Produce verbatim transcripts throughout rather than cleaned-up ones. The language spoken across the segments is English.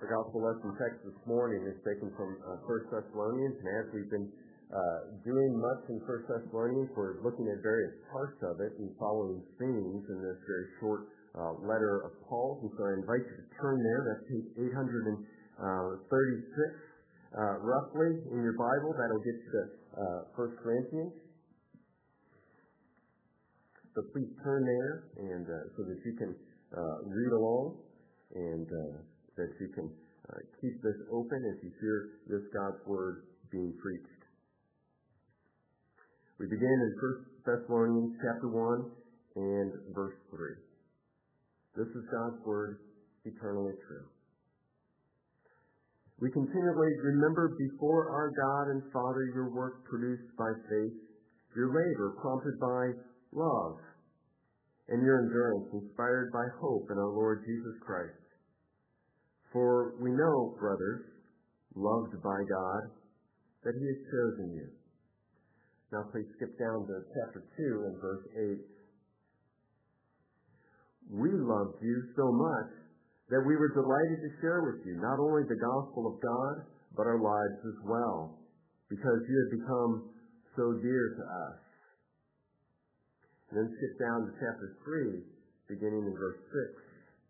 gospel lesson text this morning is taken from uh, First Thessalonians, and as we've been uh, doing much in First Thessalonians, we're looking at various parts of it and following themes in this very short uh, letter of Paul. And so I invite you to turn there. That's page eight thirty-six, uh, roughly, in your Bible. That'll get you to uh, First Corinthians. So please turn there, and uh, so that you can uh, read along, and uh, that you can uh, keep this open as you hear this God's Word being preached. We begin in First Thessalonians chapter one and verse three. This is God's Word, eternally true. We continually remember before our God and Father your work produced by faith, your labor prompted by love, and your endurance inspired by hope in our Lord Jesus Christ. For we know, brothers, loved by God, that He has chosen you. Now please skip down to chapter two and verse eight. We loved you so much that we were delighted to share with you not only the gospel of God, but our lives as well, because you had become so dear to us. And then skip down to chapter three, beginning in verse six.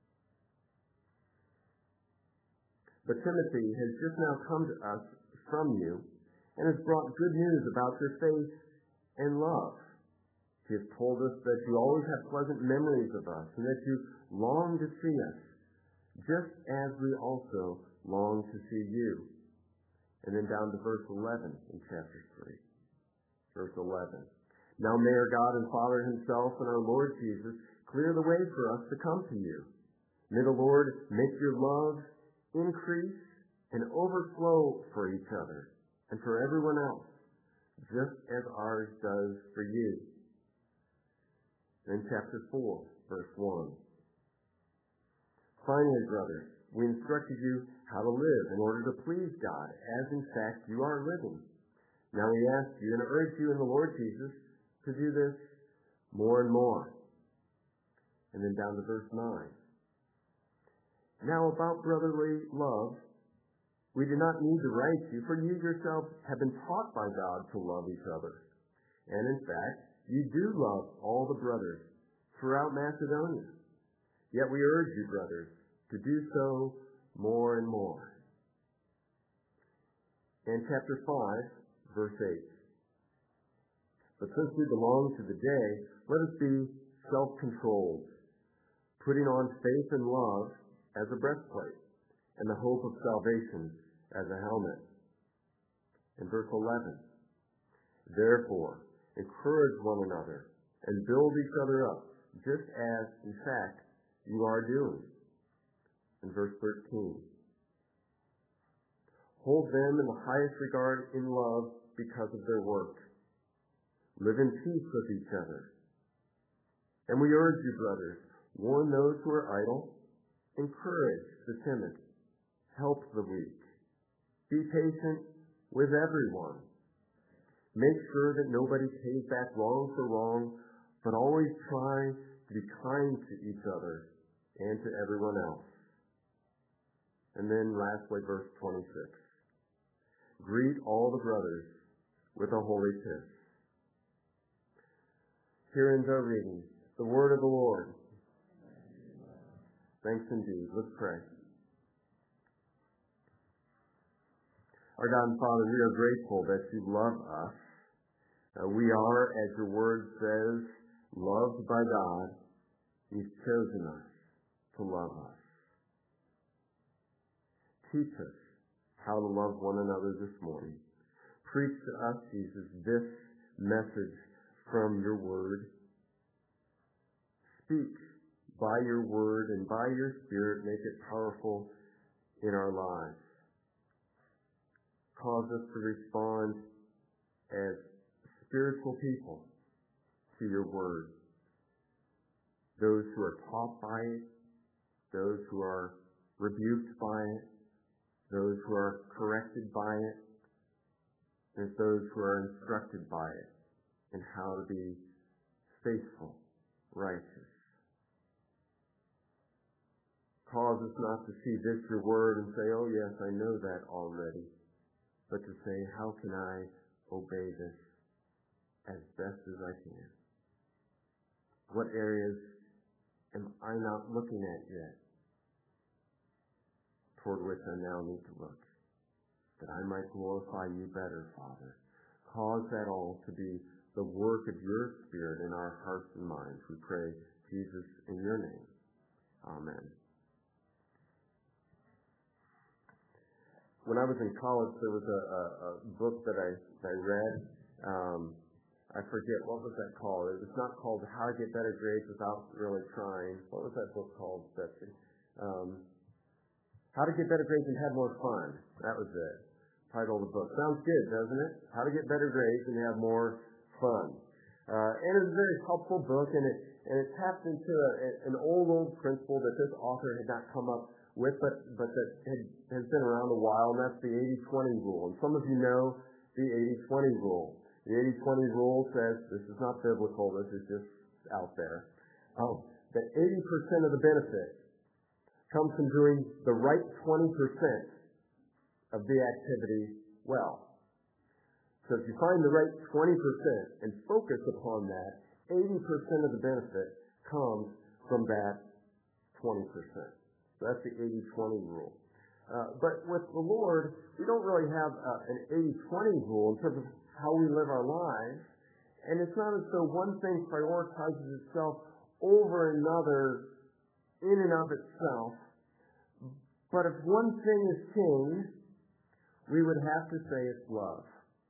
But Timothy has just now come to us from you and has brought good news about your faith and love. He has told us that you always have pleasant memories of us and that you long to see us, just as we also long to see you. And then down to verse eleven in chapter three. Verse eleven. Now may our God and Father Himself and our Lord Jesus clear the way for us to come to you. May the Lord make your love increase and overflow for each other and for everyone else, just as ours does for you. Then chapter four, verse one. Finally, brothers, we instructed you how to live in order to please God, as in fact you are living. Now we ask you and urge you in the Lord Jesus to do this more and more. And then down to verse nine. Now about brotherly love, we do not need to write to you, for you yourselves have been taught by God to love each other. And in fact, you do love all the brothers throughout Macedonia. Yet we urge you, brothers, to do so more and more. And chapter five, verse eight. But since we belong to the day, let us be self-controlled, putting on faith and love as a breastplate, and the hope of salvation as a helmet. In verse eleven, therefore, encourage one another and build each other up, just as, in fact, you are doing. In verse thirteen, hold them in the highest regard in love because of their work. Live in peace with each other. And we urge you, brothers, warn those who are idle, encourage the timid, help the weak, be patient with everyone. Make sure that nobody pays back wrong for wrong, but always try to be kind to each other and to everyone else. And then lastly, verse twenty-six. Greet all the brothers with a holy kiss. Here ends our reading, the word of the Lord. Thanks indeed. Let's pray. Our God and Father, we are grateful that you love us. Uh, we are, as your word says, loved by God. You've chosen us to love us. Teach us how to love one another this morning. Preach to us, Jesus, this message from your word. Speak by your word and by your Spirit, make it powerful in our lives. Cause us to respond as spiritual people to your word. Those who are taught by it, those who are rebuked by it, those who are corrected by it, and those who are instructed by it in how to be faithful, righteous. Cause us not to see this your word and say, oh yes, I know that already, but to say, how can I obey this as best as I can? What areas am I not looking at yet, toward which I now need to look, that I might glorify you better, Father? Cause that all to be the work of your Spirit in our hearts and minds. We pray, Jesus, in your name. Amen. When I was in college, there was a, a, a book that I, I read. Um, I forget, what was that called? It was not called How to Get Better Grades Without Really Trying. What was that book called, Betsy? Um, How to Get Better Grades and Have More Fun. That was it. Title of the book. Sounds good, doesn't it? How to Get Better Grades and Have More Fun. Uh, and it was a very helpful book, and it, and it tapped into a, an old, old principle that this author had not come up with, but, but that had, has been around a while, and that's the eighty twenty rule. And some of you know the eighty twenty rule. The eighty twenty rule says, this is not biblical, this is just out there, um, that eighty percent of the benefit comes from doing the right twenty percent of the activity well. So if you find the right twenty percent and focus upon that, eighty percent of the benefit comes from that twenty percent. So that's the eighty twenty rule. Uh, but with the Lord, we don't really have uh, an eighty twenty rule in terms of how we live our lives. And it's not as though one thing prioritizes itself over another in and of itself. But if one thing is king, we would have to say it's love.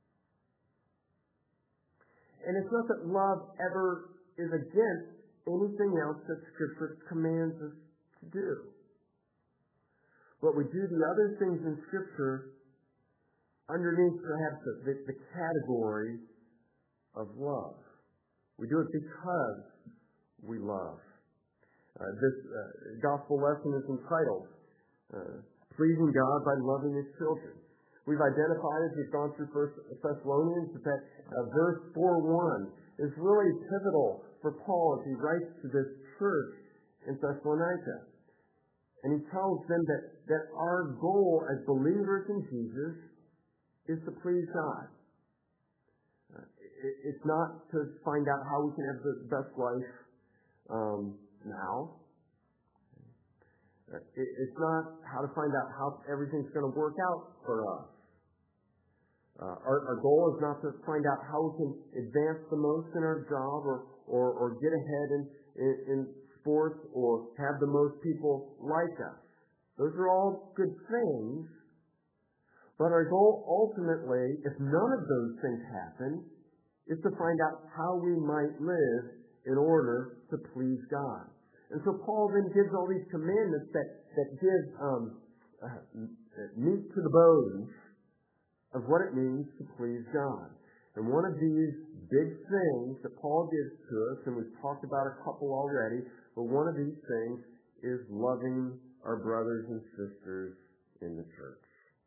And it's not that love ever is against anything else that Scripture commands us to do. But we do the other things in Scripture underneath perhaps the, the, the category of love. We do it because we love. Uh, this uh, gospel lesson is entitled uh, Pleasing God by Loving His Children. We've identified as we've gone through First Thessalonians that, that uh, verse four one is really pivotal for Paul as he writes to this church in Thessalonica. And he tells them that, that our goal as believers in Jesus is to please God. Uh, it, it's not to find out how we can have the best life um, now. Uh, it, it's not how to find out how everything's going to work out for us. Uh, our, our goal is not to find out how we can advance the most in our job or, or, or get ahead in, in, in sports or have the most people like us. Those are all good things. But our goal ultimately, if none of those things happen, is to find out how we might live in order to please God. And so Paul then gives all these commandments that, that give um, uh, meat to the bones of what it means to please God. And one of these big things that Paul gives to us, and we've talked about a couple already, but one of these things is loving our brothers and sisters in the church.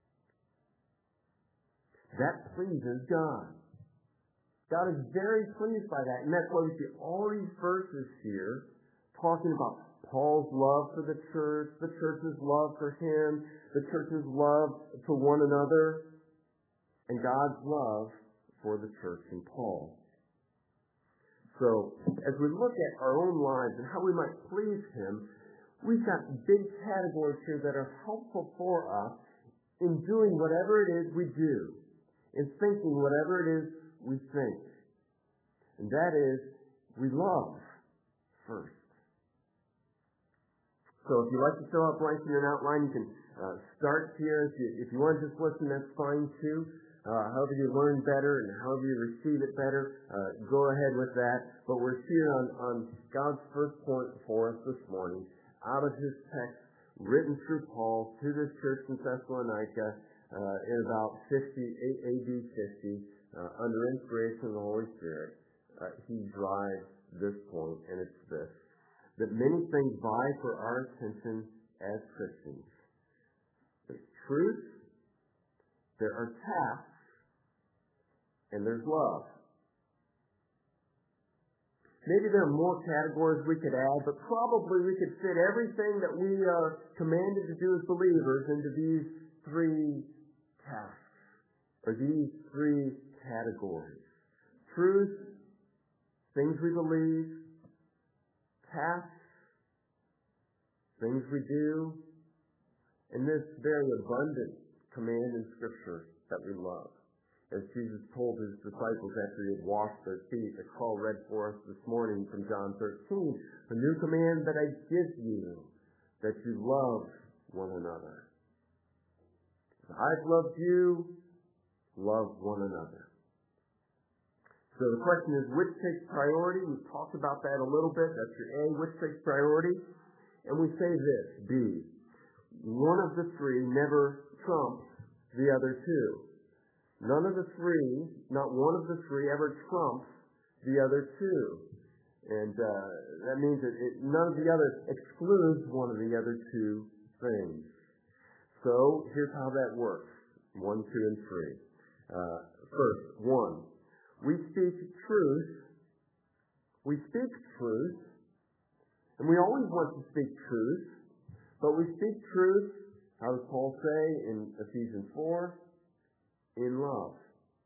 That pleases God. God is very pleased by that. And that's why we see all these verses here talking about Paul's love for the church, the church's love for him, the church's love for one another, and God's love for the church in Paul. So, as we look at our own lives and how we might please him, we've got big categories here that are helpful for us in doing whatever it is we do, in thinking whatever it is we think. And that is, we love first. So if you'd like to fill out blanks in an outline, you can uh, start here. If you, if you want to just listen, that's fine too. Uh, however you learn better and however you receive it better, uh, go ahead with that. But we're here on, on God's first point for us this morning, out of his text, written through Paul to this church in Thessalonica uh, in about fifty, A D fifty, uh, under inspiration of the Holy Spirit. Uh, he drives this point, and it's this: that many things vie for our attention as Christians. There's truth, there are tasks, and there's love. Maybe there are more categories we could add, but probably we could fit everything that we are commanded to do as believers into these three tasks, or these three categories. Truth, things we believe, tasks, things we do, and this very abundant command in Scripture that we love. As Jesus told his disciples after he had washed their feet, that Carl read for us this morning from John thirteen, "A new command that I give you, that you love one another. As I've loved you, love one another." So the question is, which takes priority? We've talked about that a little bit. That's your A, which takes priority? And we say this, B, one of the three never trumps the other two. None of the three, not one of the three ever trumps the other two. And uh, that means that it, none of the other excludes one of the other two things. So here's how that works. One, two, and three. Uh, first, one, we speak truth. We speak truth. And we always want to speak truth. But we speak truth, how does Paul say in Ephesians four? In love.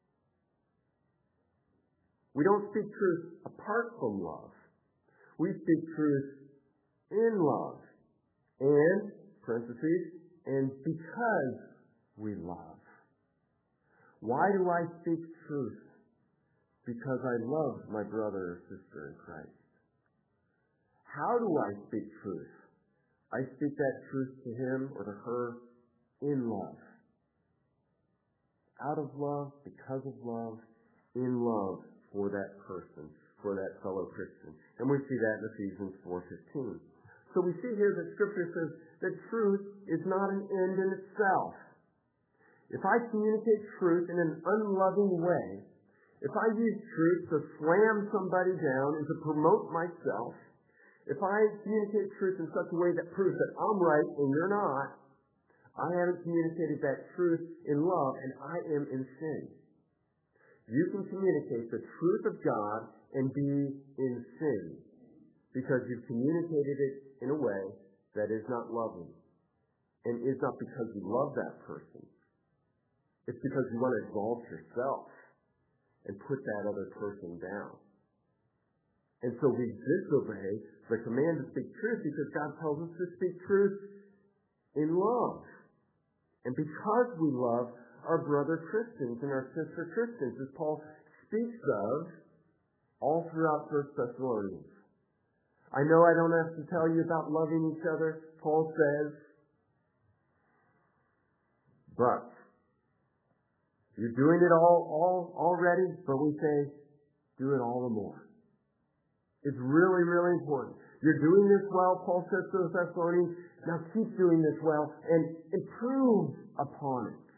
We don't speak truth apart from love. We speak truth in love. And, parentheses, and because we love. Why do I speak truth? Because I love my brother or sister in Christ. How do I speak truth? I speak that truth to him or to her in love. Out of love, because of love, in love for that person, for that fellow Christian. And we see that in Ephesians four fifteen. So we see here that Scripture says that truth is not an end in itself. If I communicate truth in an unloving way, if I use truth to slam somebody down and to promote myself, if I communicate truth in such a way that proves that I'm right and you're not, I haven't communicated that truth in love, and I am in sin. You can communicate the truth of God and be in sin because you've communicated it in a way that is not loving and is not because you love that person. It's because you want to exalt yourself and put that other person down. And so we disobey the command to speak truth because God tells us to speak truth in love. And because we love our brother Christians and our sister Christians, as Paul speaks of all throughout First Thessalonians. I know I don't have to tell you about loving each other, Paul says, but you're doing it all, all already, but we say, do it all the more. It's really, really important. You're doing this well, Paul says to the Thessalonians. Now keep doing this well and improve upon it.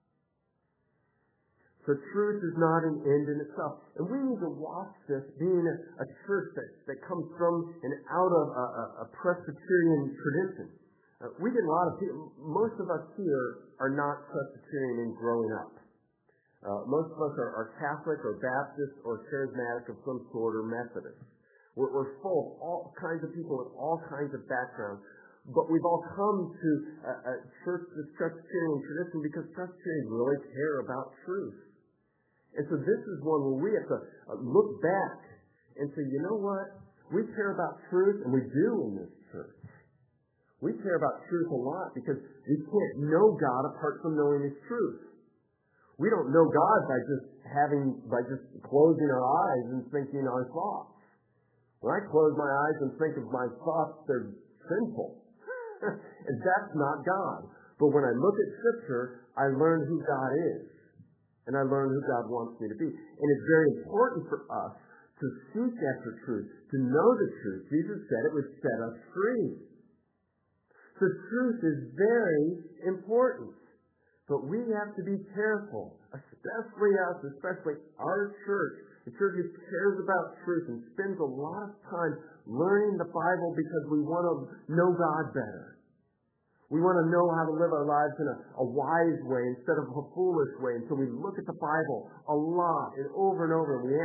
So truth is not an end in itself. And we need to watch this being a, a church that, that comes from and out of a, a, a Presbyterian tradition. Uh, we get a lot of people, most of us here are not Presbyterian in growing up. Uh, most of us are, are Catholic or Baptist or Charismatic of some sort or Methodist. We're, we're full of all kinds of people with all kinds of backgrounds. But we've all come to a, a church, this Presbyterian tradition because Presbyterians really care about truth. And so this is one where we have to uh, look back and say, you know what? We care about truth, and we do in this church. We care about truth a lot because we can't know God apart from knowing His truth. We don't know God by just having, by just closing our eyes and thinking our thoughts. When I close my eyes and think of my thoughts, they're sinful. And that's not God. But when I look at Scripture, I learn who God is. And I learn who God wants me to be. And it's very important for us to seek after truth, to know the truth. Jesus said it would set us free. So truth is very important. But we have to be careful, especially us, especially our church, the church who cares about truth and spends a lot of time learning the Bible because we want to know God better. We want to know how to live our lives in a, a wise way instead of a foolish way. And so we look at the Bible a lot and over and over, and we ask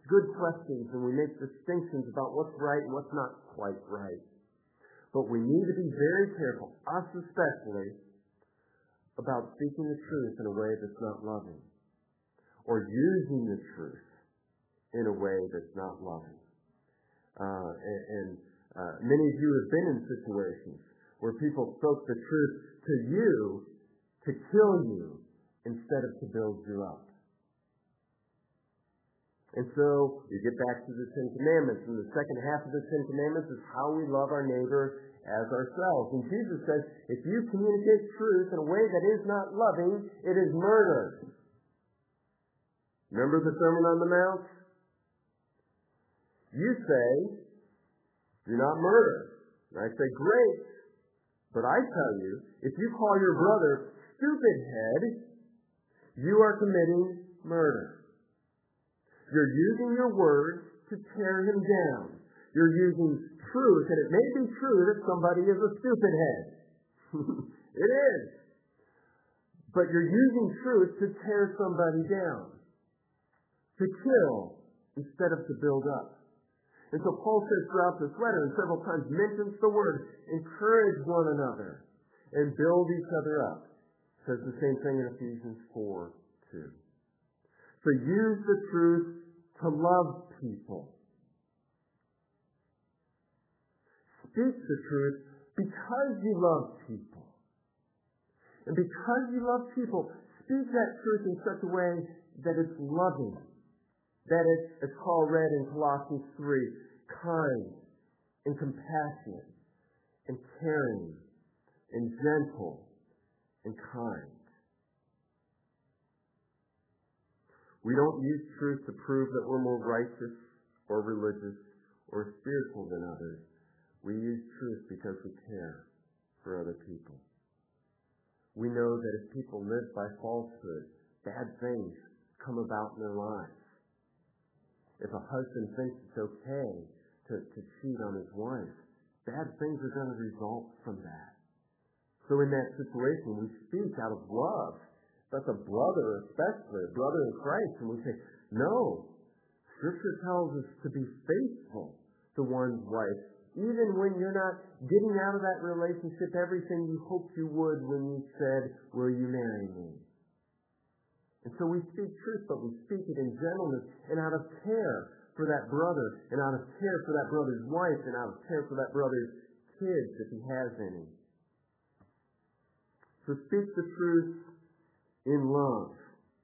good questions and we make distinctions about what's right and what's not quite right. But we need to be very careful, us especially, about speaking the truth in a way that's not loving, or using the truth in a way that's not loving. Uh, and and uh, many of you have been in situations where people spoke the truth to you to kill you instead of to build you up. And so you get back to the Ten Commandments, and the second half of the Ten Commandments is how we love our neighbor as ourselves. And Jesus says, if you communicate truth in a way that is not loving, it is murder. Remember the Sermon on the Mount? You say, do not murder. And I say, great. But I tell you, if you call your brother stupid head, you are committing murder. You're using your words to tear him down. You're using truth, and it may be true that somebody is a stupid head. It is. But you're using truth to tear somebody down, to kill instead of to build up. And so Paul says throughout this letter, and several times mentions the word, encourage one another and build each other up. Says the same thing in Ephesians four two. So use the truth to love people. Speak the truth because you love people. And because you love people, speak that truth in such a way that it's loving. That it's, as Paul read in Colossians three, kind and compassionate and caring and gentle and kind. We don't use truth to prove that we're more righteous or religious or spiritual than others. We use truth because we care for other people. We know that if people live by falsehood, bad things come about in their lives. If a husband thinks it's okay to, to cheat on his wife, bad things are going to result from that. So in that situation, we speak out of love. That's a brother, especially, a brother in Christ, and we say, no, Scripture tells us to be faithful to one's wife, even when you're not getting out of that relationship everything you hoped you would when you said, will you marry me? And so we speak truth, but we speak it in gentleness and out of care for that brother, and out of care for that brother's wife, and out of care for that brother's kids, if he has any. So speak the truth in love.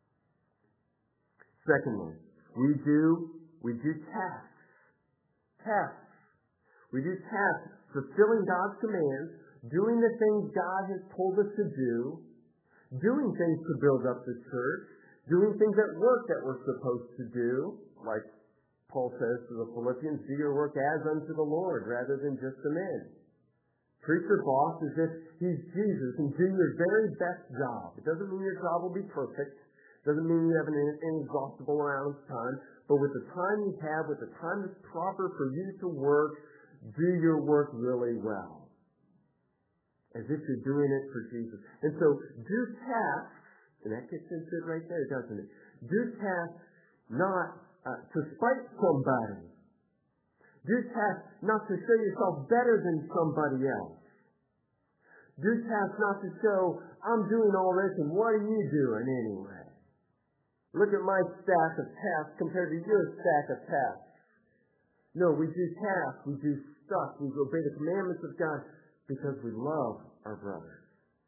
Secondly, we do, we do tasks. Tasks. We do tasks, fulfilling God's commands, doing the things God has told us to do, doing things to build up the church, doing things at work that we're supposed to do, like Paul says to the Philippians, do your work as unto the Lord rather than just to men. Treat your boss as if he's Jesus and do your very best job. It doesn't mean your job will be perfect. It doesn't mean you have an inexhaustible amount of time. But with the time you have, with the time that's proper for you to work, do your work really well. As if you're doing it for Jesus. And so do tasks, and that gets into it right there, doesn't it? Do tasks not uh, to spite somebody. Do tasks not to show yourself better than somebody else. Do tasks not to show, I'm doing all this and what are you doing anyway? Look at my stack of tasks compared to your stack of tasks. No, we do tasks, we do stuff, we obey the commandments of God because we love our brothers.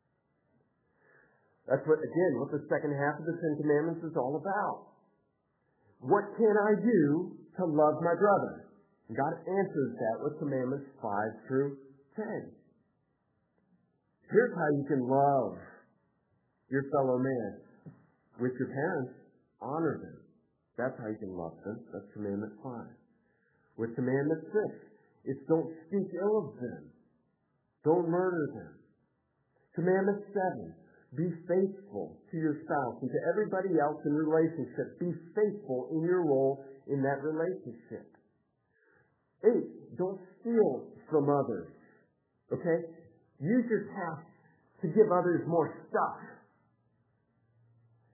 That's what, again, what the second half of the Ten Commandments is all about. What can I do to love my brother? And God answers that with commandments five through ten. Here's how you can love your fellow man. With your parents, honor them. That's how you can love them. That's commandment five. With commandment six, it's don't speak ill of them. Don't murder them. Commandment seven, be faithful to your spouse and to everybody else in relationship. Be faithful in your role in that relationship. Eight, don't steal from others. Okay? Use your task to give others more stuff.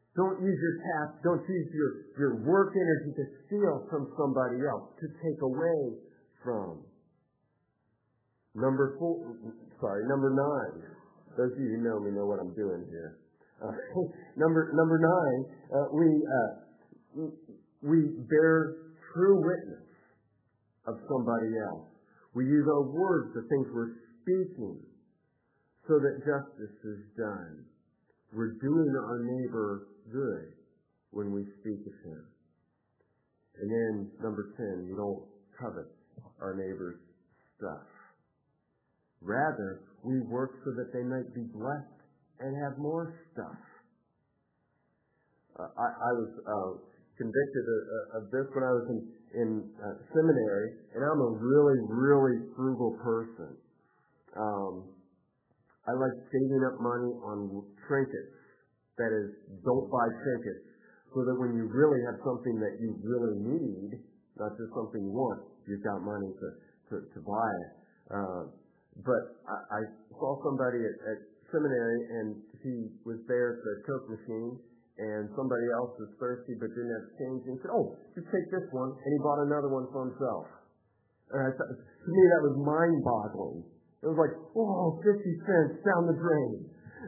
Don't use your task, don't use your, your work energy to steal from somebody else, to take away from. Number four, sorry, number nine. Those of you who know me know what I'm doing here. Uh, number number nine, uh, we uh, we bear true witness of somebody else. We use our words, the things we're speaking, so that justice is done. We're doing our neighbor good when we speak of him. And then number ten, we don't covet our neighbor's stuff. Rather, we work so that they might be blessed and have more stuff. Uh, I, I was uh, convicted of, of this when I was in, in uh, seminary, and I'm a really, really frugal person. Um, I like saving up money on trinkets. That is, don't buy trinkets, so that when you really have something that you really need, not just something you want, you've got money to, to, to buy it. Uh, but I, I saw somebody at, at seminary, and he was there at the Coke machine, and somebody else was thirsty but didn't have change, and he said, oh, just take this one, and he bought another one for himself. And I thought, to me, that was mind-boggling. It was like, oh, fifty cents down the drain.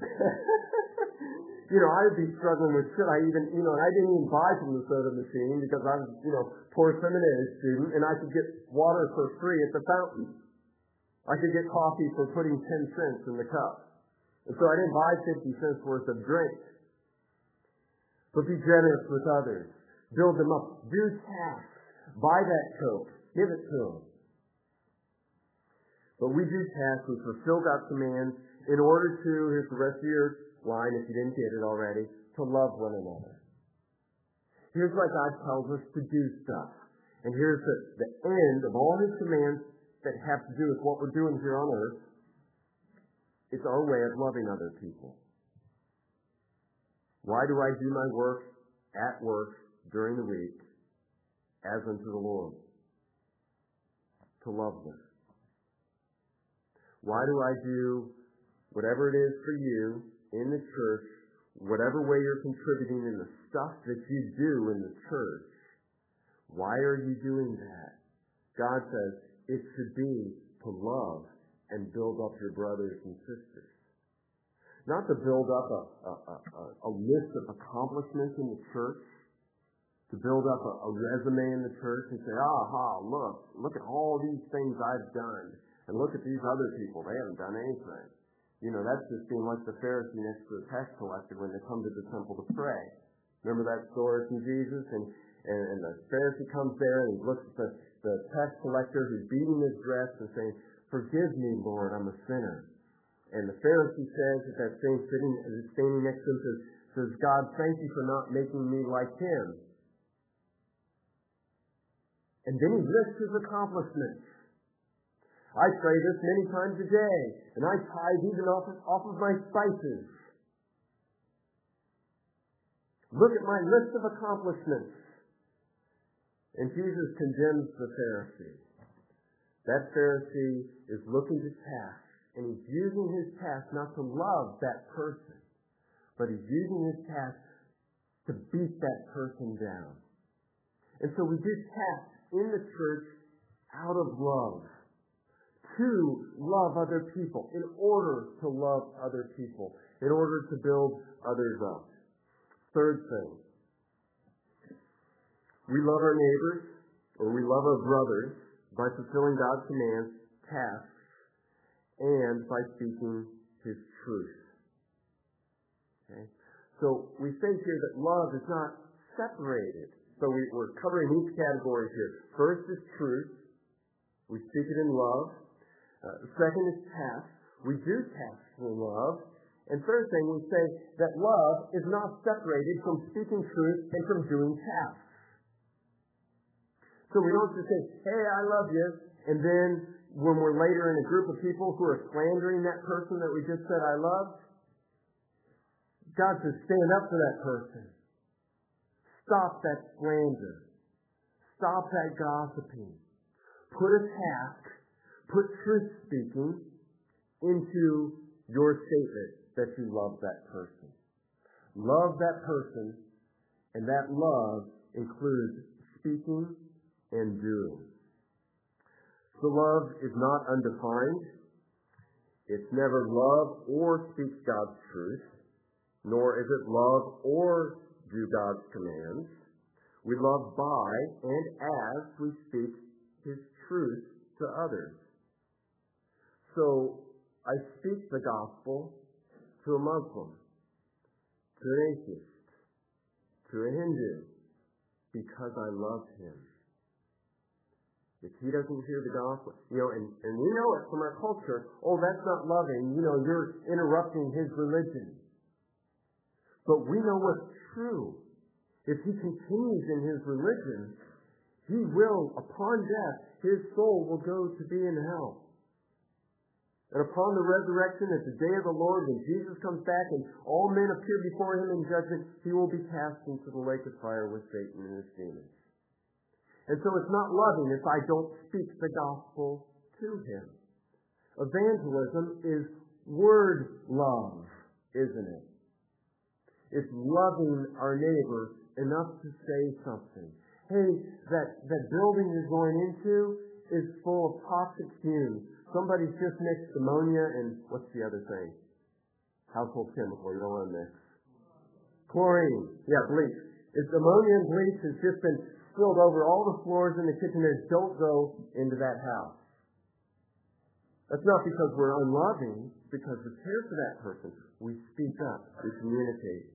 You know, I'd be struggling with, should I even, you know, and I didn't even buy from the soda machine because I was, you know, poor seminary student, and I could get water for free at the fountain. I could get coffee for putting ten cents in the cup. And so I didn't buy fifty cents worth of drink. But be generous with others. Build them up. Do tasks. Buy that Coke. Give it to them. But we do tasks. We fulfill God's commands in order to, here's the rest of your line if you didn't get it already, to love one another. Here's why God tells us to do stuff. And here's the, the end of all his commands that have to do with what we're doing here on earth. It's our way of loving other people. Why do I do my work at work during the week as unto the Lord? To love them. Why do I do whatever it is for you in the church, whatever way you're contributing in the stuff that you do in the church? Why are you doing that? God says it should be to love and build up your brothers and sisters. Not to build up a, a, a, a list of accomplishments in the church, to build up a, a resume in the church and say, aha, look, look at all these things I've done, and look at these other people, they haven't done anything. You know, that's just being like the Pharisee next to the tax collector when they come to the temple to pray. Remember that story from Jesus? And, and, and the Pharisee comes there and he looks at the, the tax collector who's beating his dress and saying, forgive me, Lord, I'm a sinner. And the Pharisee says, at that same sitting, standing next to him, says, says, God, thank you for not making me like him. And then he lists his accomplishments. I pray this many times a day, and I tithe even off of, off of my spices. Look at my list of accomplishments. And Jesus condemns the Pharisee. That Pharisee is looking to task, and he's using his task not to love that person, but he's using his task to beat that person down. And so we do tasks in the church out of love. To love other people, in order to love other people, in order to build others up. Third thing, we love our neighbors, or we love our brothers, by fulfilling God's commands, tasks, and by speaking his truth. Okay? So we say here that love is not separated. So we, we're covering each category here. First is truth. We speak it in love. Uh, second is task. We do tasks in love. And third thing, we say that love is not separated from speaking truth and from doing tasks. So we don't just say, hey, I love you, and then when we're later in a group of people who are slandering that person that we just said I love, God says, stand up for that person. Stop that slander. Stop that gossiping. Put a task, put truth speaking into your statement that you love that person. Love that person, and that love includes speaking and doing. So love is not undefined. It's never love or speaks God's truth, nor is it love or do God's commands. We love by and as we speak His truth to others. So I speak the gospel to a Muslim, to an atheist, to a Hindu, because I love him. If he doesn't hear the gospel, you know, and, and we know it from our culture, oh, that's not loving, you know, you're interrupting his religion. But we know what's true. If he continues in his religion, he will, upon death, his soul will go to be in hell. And upon the resurrection at the day of the Lord, when Jesus comes back and all men appear before him in judgment, he will be cast into the lake of fire with Satan and his demons. And so it's not loving if I don't speak the gospel to him. Evangelism is word love, isn't it? It's loving our neighbor enough to say something. Hey, that, that building you're going into is full of toxic fumes. Somebody's just mixed ammonia and what's the other thing? Household chemical, you don't want to mix. Chlorine. Yeah, bleach. It's ammonia and bleach has just been spilled over all the floors in the kitchen. There, don't go into that house. That's not because we're unloving, because we care for that person. We speak up. We communicate.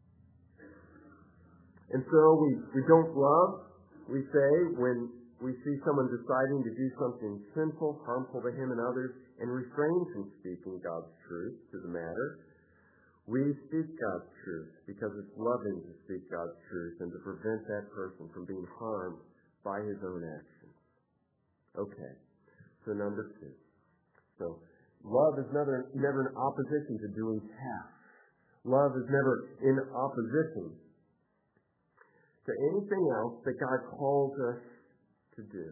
And so we, we don't love, we say, when we see someone deciding to do something sinful, harmful to him and others, and refrain from speaking God's truth to the matter. We speak God's truth because it's loving to speak God's truth and to prevent that person from being harmed by his own actions. Okay, so number two. So love is never, never in opposition to doing tasks. Love is never in opposition to anything else that God calls us to do.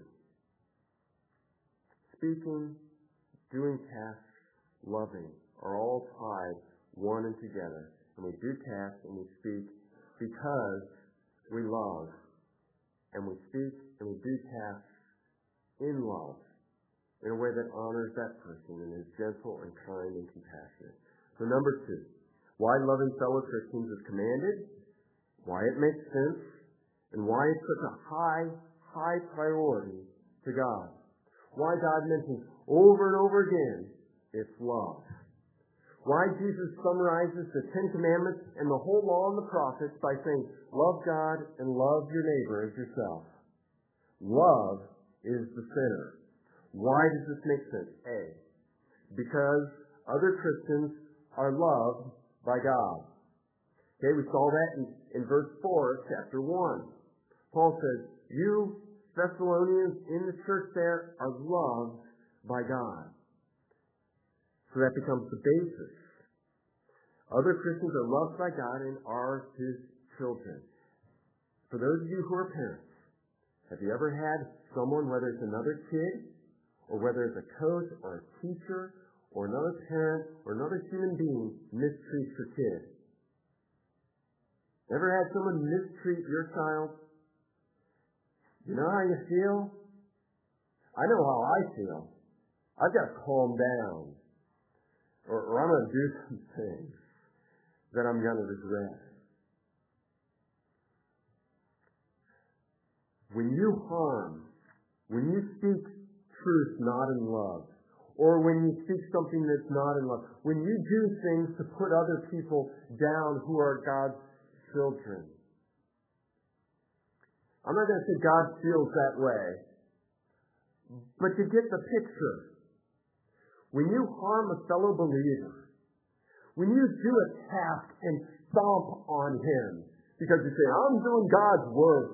Speaking, doing tasks, loving are all tied one and together. And we do tasks and we speak because we love. And we speak and we do tasks in love, in a way that honors that person and is gentle and kind and compassionate. So number two, why loving fellow Christians is commanded, why it makes sense, and why it's such a high, high priority to God. Why God mentions over and over again, it's love. Why Jesus summarizes the Ten Commandments and the whole law and the prophets by saying, love God and love your neighbor as yourself. Love is the center. Why does this make sense? A, because other Christians are loved by God. Okay, we saw that in, in verse four, chapter one. Paul says, you Thessalonians in the church there are loved by God. So that becomes the basis. Other Christians are loved by God and are His children. For those of you who are parents, have you ever had someone, whether it's another kid, or whether it's a coach or a teacher, or another parent, or another human being, mistreat your kid? Ever had someone mistreat your child? You know how you feel? I know how I feel. I've got to calm down. Or, or I'm going to do some things that I'm going to regret. When you harm, when you speak truth not in love, or when you speak something that's not in love, when you do things to put other people down who are God's children, I'm not going to say God feels that way, but you get the picture. When you harm a fellow believer, when you do a task and stomp on him because you say, I'm doing God's work,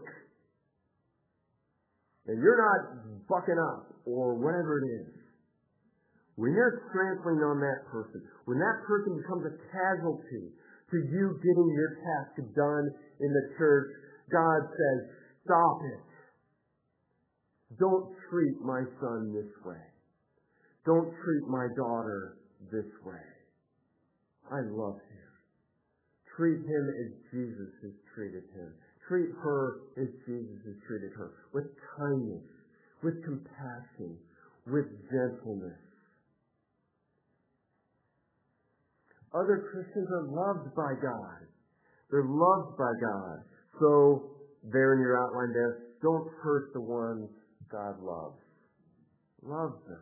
and you're not bucking up or whatever it is, when you're trampling on that person, when that person becomes a casualty to you getting your task done in the church, God says, stop it. Don't treat my son this way. Don't treat my daughter this way. I love him. Treat him as Jesus has treated him. Treat her as Jesus has treated her, with kindness, with compassion, with gentleness. Other Christians are loved by God. They're loved by God. So, there in your outline there, don't hurt the ones God loves. Love them.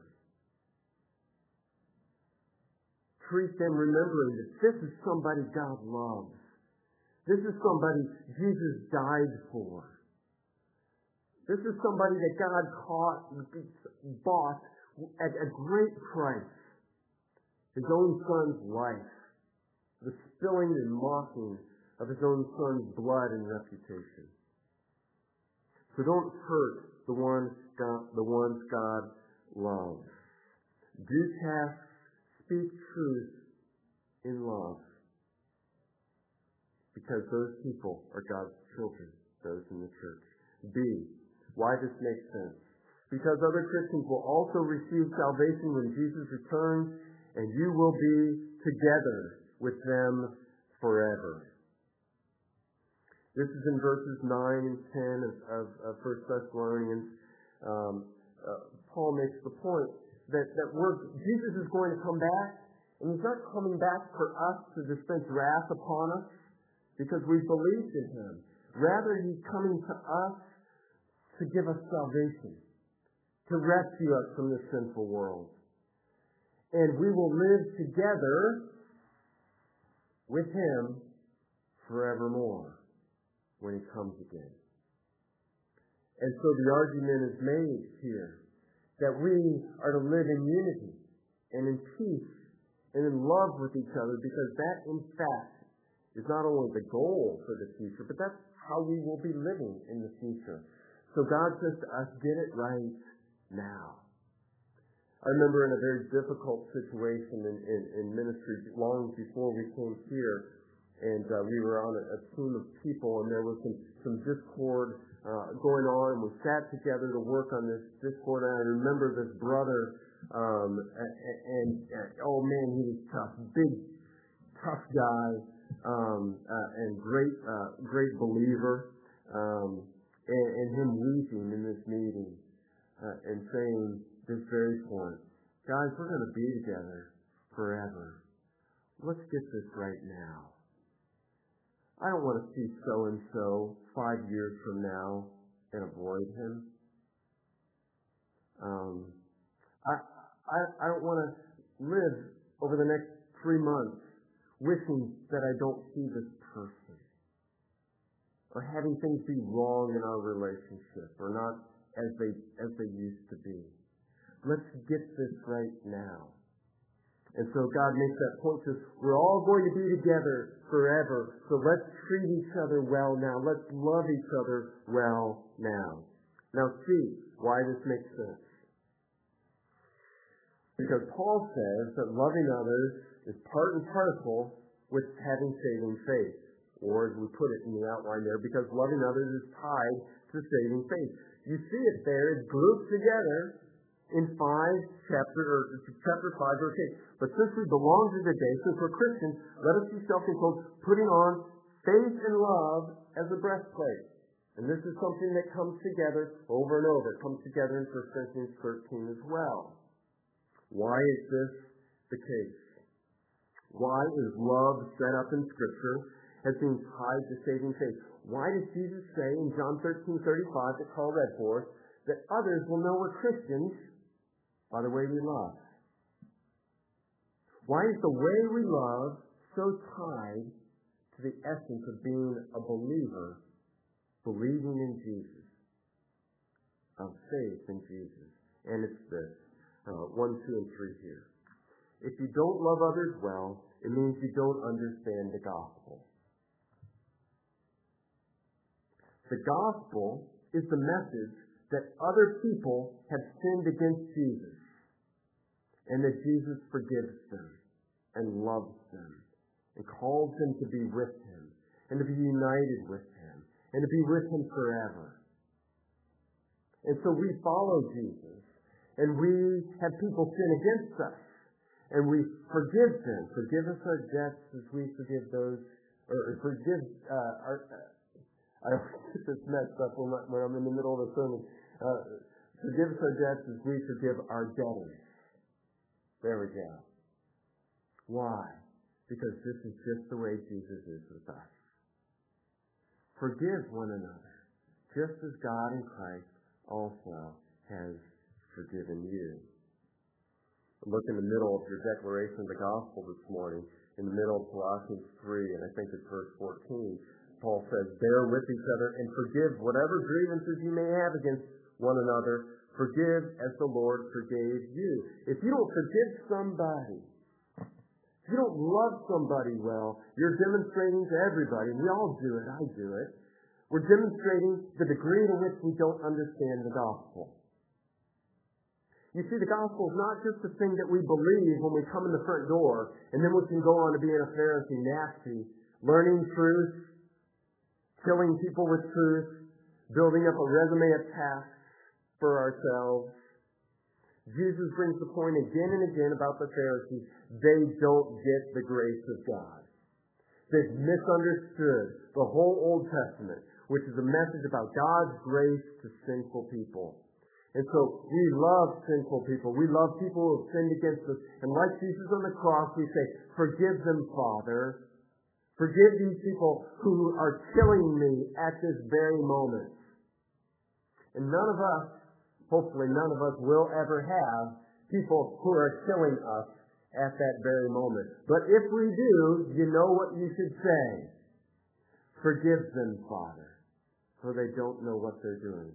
Treat them remembering that this is somebody God loves. This is somebody Jesus died for. This is somebody that God caught, bought at a great price. His own son's life. The spilling and mocking of his own son's blood and reputation. So don't hurt the ones God, the ones God loves. Do tasks, speak truth in love. Because those people are God's children, those in the church. B, why this makes sense. Because other Christians will also receive salvation when Jesus returns, and you will be together with them forever. This is in verses nine and ten of, of, of First Thessalonians. Um, uh, Paul makes the point that, that we're, Jesus is going to come back, and he's not coming back for us to dispense wrath upon us because we believed in him. Rather, he's coming to us to give us salvation, to rescue us from this sinful world. And we will live together with him forevermore when he comes again. And so the argument is made here that we are to live in unity and in peace and in love with each other, because that, in fact, is not only the goal for the future, but that's how we will be living in the future. So God says to us, get it right now. I remember in a very difficult situation in, in, in ministry long before we came here, and uh, we were on a, a team of people, and there was some, some discord uh, going on, and we sat together to work on this discord, and I remember this brother, um, and, and, and oh man, he was tough, big, tough guy, um, uh, and great, uh, great believer, um, and, and him weeping in this meeting, uh, and saying this very point, guys, we're going to be together forever. Let's get this right now. I don't want to see so-and-so five years from now and avoid him. Um, I, I, I don't want to live over the next three months wishing that I don't see this person, or having things be wrong in our relationship, or not as they as they used to be. Let's get this right now. And so God makes that point to us. We're all going to be together forever. So let's treat each other well now. Let's love each other well now. Now see why this makes sense. Because Paul says that loving others is part and parcel with having saving faith. Or as we put it in the outline there, because loving others is tied to saving faith. You see it there. It's grouped together in five chapter or chapter five verse eight. But since we belong to the day, since we're Christians, let us be self-controlled, putting on faith and love as a breastplate. And this is something that comes together over and over. It comes together in First Corinthians thirteen as well. Why is this the case? Why is love set up in Scripture as being tied to saving faith? Why does Jesus say in John thirteen thirty-five that Carl read for us that others will know we're Christians by the way we love? Why is the way we love so tied to the essence of being a believer, believing in Jesus, of faith in Jesus? And it's this, uh, one, two, and three here. If you don't love others well, it means you don't understand the gospel. The gospel is the message that other people have sinned against Jesus, and that Jesus forgives them and loves them and calls them to be with him and to be united with him and to be with him forever. And so we follow Jesus, and we have people sin against us, and we forgive them. Forgive us our debts as we forgive those or forgive, uh, our, uh, I always get this messed up when, when I'm in the middle of a sermon. Uh, forgive us our debts as we forgive our debtors. There we go. Why? Because this is just the way Jesus is with us. Forgive one another, just as God in Christ also has forgiven you. Look in the middle of your declaration of the gospel this morning, in the middle of Colossians three, and I think it's verse fourteen. Paul says, bear with each other and forgive whatever grievances you may have against one another. Forgive as the Lord forgave you. If you don't forgive somebody, if you don't love somebody well, you're demonstrating to everybody, we all do it, I do it, we're demonstrating the degree to which we don't understand the gospel. You see, the gospel is not just a thing that we believe when we come in the front door, and then we can go on to being a Pharisee, nasty, learning truth, killing people with truth, building up a resume of tasks for ourselves. Jesus brings the point again and again about the Pharisees. They don't get the grace of God. They've misunderstood the whole Old Testament, which is a message about God's grace to sinful people. And so we love sinful people. We love people who have sinned against us. And like Jesus on the cross, we say, forgive them, Father. Forgive these people who are killing me at this very moment. And none of us, hopefully none of us, will ever have people who are killing us at that very moment. But if we do, you know what you should say. Forgive them, Father, for they don't know what they're doing.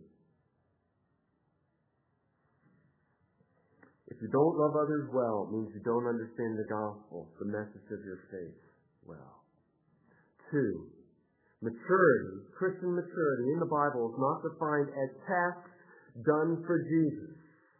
If you don't love others well, it means you don't understand the gospel, the message of your faith well. Two, maturity, Christian maturity in the Bible is not defined as tasks done for Jesus.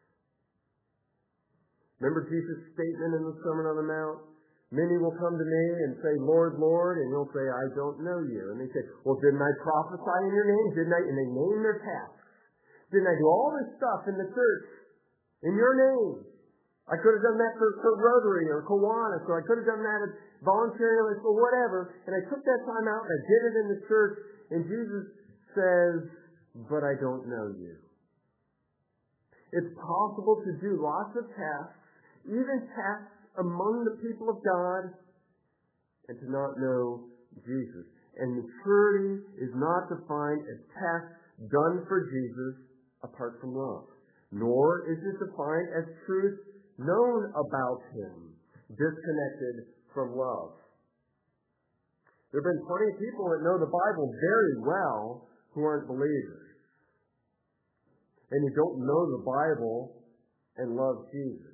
Remember Jesus' statement in the Sermon on the Mount? Many will come to me and say, Lord, Lord, and you'll say, I don't know you. And they say, well, didn't I prophesy in your name? Didn't I? And they name their tasks. Didn't I do all this stuff in the church in your name? I could have done that for, for Rotary or Kiwanis, or I could have done that at voluntarily or whatever, and I took that time out and I did it in the church, and Jesus says, but I don't know you. It's possible to do lots of tasks, even tasks among the people of God, and to not know Jesus. And maturity is not defined as tasks done for Jesus apart from love, nor is it defined as truth known about him, disconnected from love. There have been plenty of people that know the Bible very well who aren't believers. And who don't know the Bible and love Jesus.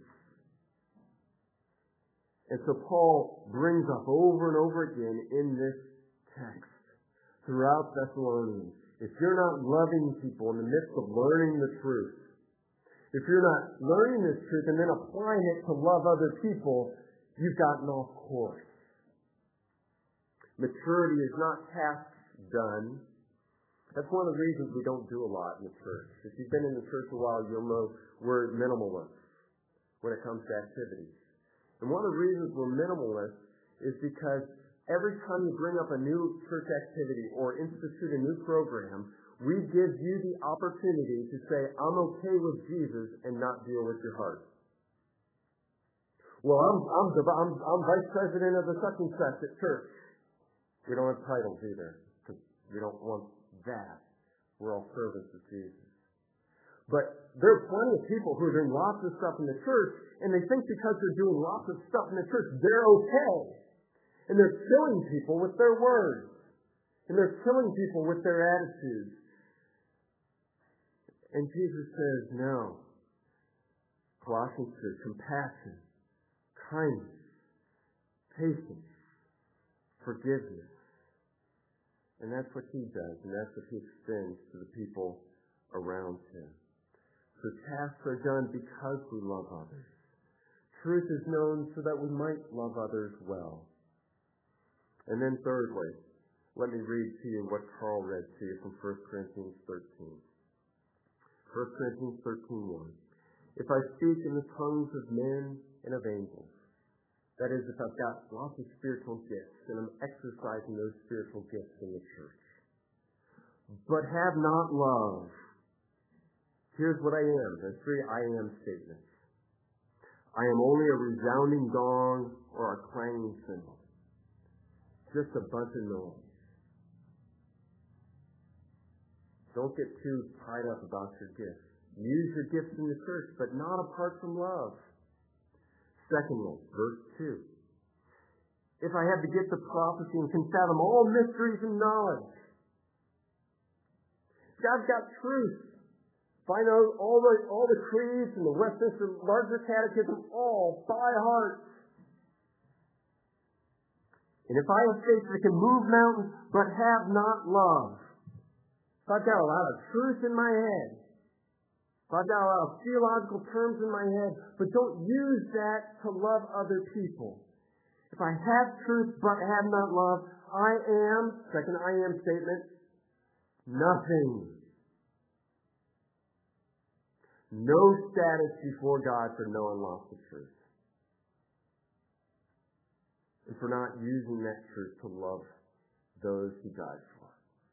And so Paul brings up over and over again in this text, throughout Thessalonians, if you're not loving people in the midst of learning the truth, if you're not learning this truth and then applying it to love other people, you've gotten off course. Maturity is not tasks done. That's one of the reasons we don't do a lot in the church. If you've been in the church a while, you'll know we're minimalists when it comes to activities. And one of the reasons we're minimalists is because every time you bring up a new church activity or institute a new program, we give you the opportunity to say, I'm okay with Jesus and not deal with your heart. Well, I'm, I'm, the, I'm, I'm vice president of the such and such at church. We don't have titles either, because we don't want that. We're all servants of Jesus. But there are plenty of people who are doing lots of stuff in the church, and they think because they're doing lots of stuff in the church, they're okay. And they're killing people with their words. And they're killing people with their attitudes. And Jesus says, no. Colossians two, compassion, kindness, patience, forgiveness. And that's what he does, and that's what he extends to the people around him. So tasks are done because we love others. Truth is known so that we might love others well. And then thirdly, let me read to you what Carl read to you from First Corinthians thirteen. First Corinthians thirteen one. If I speak in the tongues of men and of angels, That is, if I've got lots of spiritual gifts and I'm exercising those spiritual gifts in the church, but have not love, here's what I am. There's three I am statements. I am only a resounding gong or a clanging cymbal. Just a bunch of noise. Don't get too tied up about your gifts. Use your gifts in the church, but not apart from love. Secondly, verse two. If I have the gift of prophecy and can fathom all mysteries and knowledge. God's got truth. If I know all the, all the creeds and the Westminster Larger Catechism all by heart. And if I have faith that can move mountains but have not love. If I've got a lot of truth in my head. If I've got a lot of theological terms in my head, but don't use that to love other people. If I have truth but have not love, I am, second I am statement, nothing. No status before God for knowing lots of truth. And for not using that truth to love those He died for.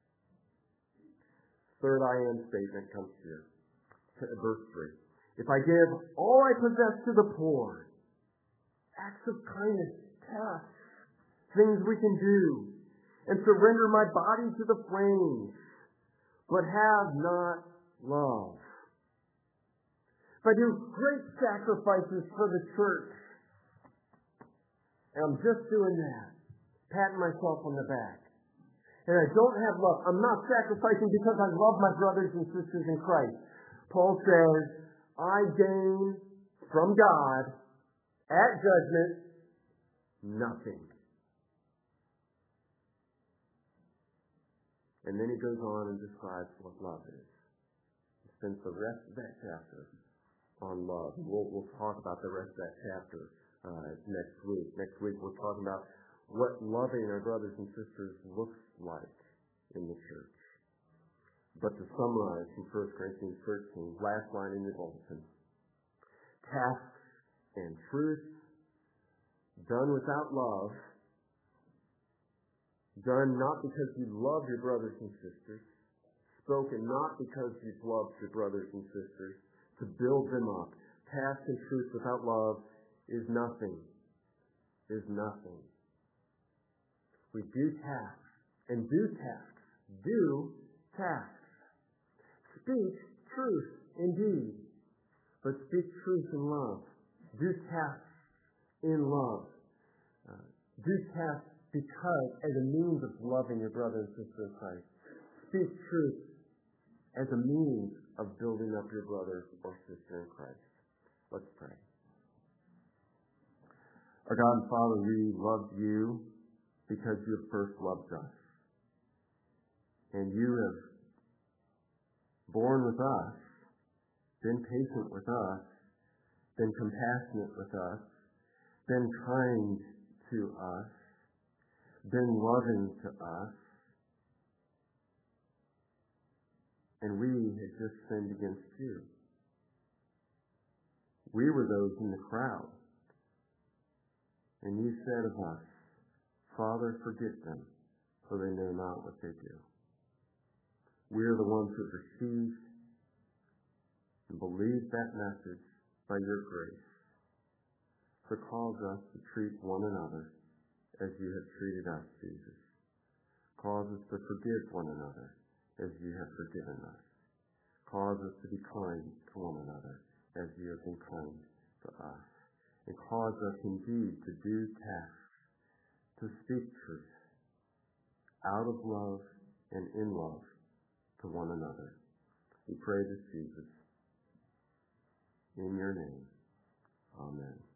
Third I am statement comes here. Verse three. If I give all I possess to the poor, acts of kindness, tasks, things we can do, and surrender my body to the flames, but have not love. If I do great sacrifices for the church, and I'm just doing that, patting myself on the back, and I don't have love, I'm not sacrificing because I love my brothers and sisters in Christ. Paul says, I gain from God at judgment nothing. And then he goes on and describes what love is. He spends the rest of that chapter on love. We'll, we'll talk about the rest of that chapter uh, next week. Next week we're talking about what loving our brothers and sisters looks like in the church. But to summarize from First Corinthians thirteen, last line in your bulletin. Tasks and truth done without love, done not because you love your brothers and sisters, spoken not because you've loved your brothers and sisters, to build them up. Tasks and truth without love is nothing. Is nothing. We do tasks and do tasks. Do tasks. Speak truth indeed, but speak truth in love. Do tasks in love. Uh, do tasks because as a means of loving your brother and sister in Christ. Speak truth as a means of building up your brother or sister in Christ. Let's pray. Our God and Father, we love you because you have first loved us. And you have borne with us, been patient with us, been compassionate with us, been kind to us, been loving to us, and we had just sinned against you. We were those in the crowd, and you said of us, Father, forgive them, for they know not what they do. We are the ones who have received and believed that message by your grace. So cause us to treat one another as you have treated us, Jesus. Cause us to forgive one another as you have forgiven us. Cause us to be kind to one another as you have been kind to us. And cause us indeed to do tasks, to speak truth, out of love and in love, to one another. We pray this, Jesus. In your name. Amen.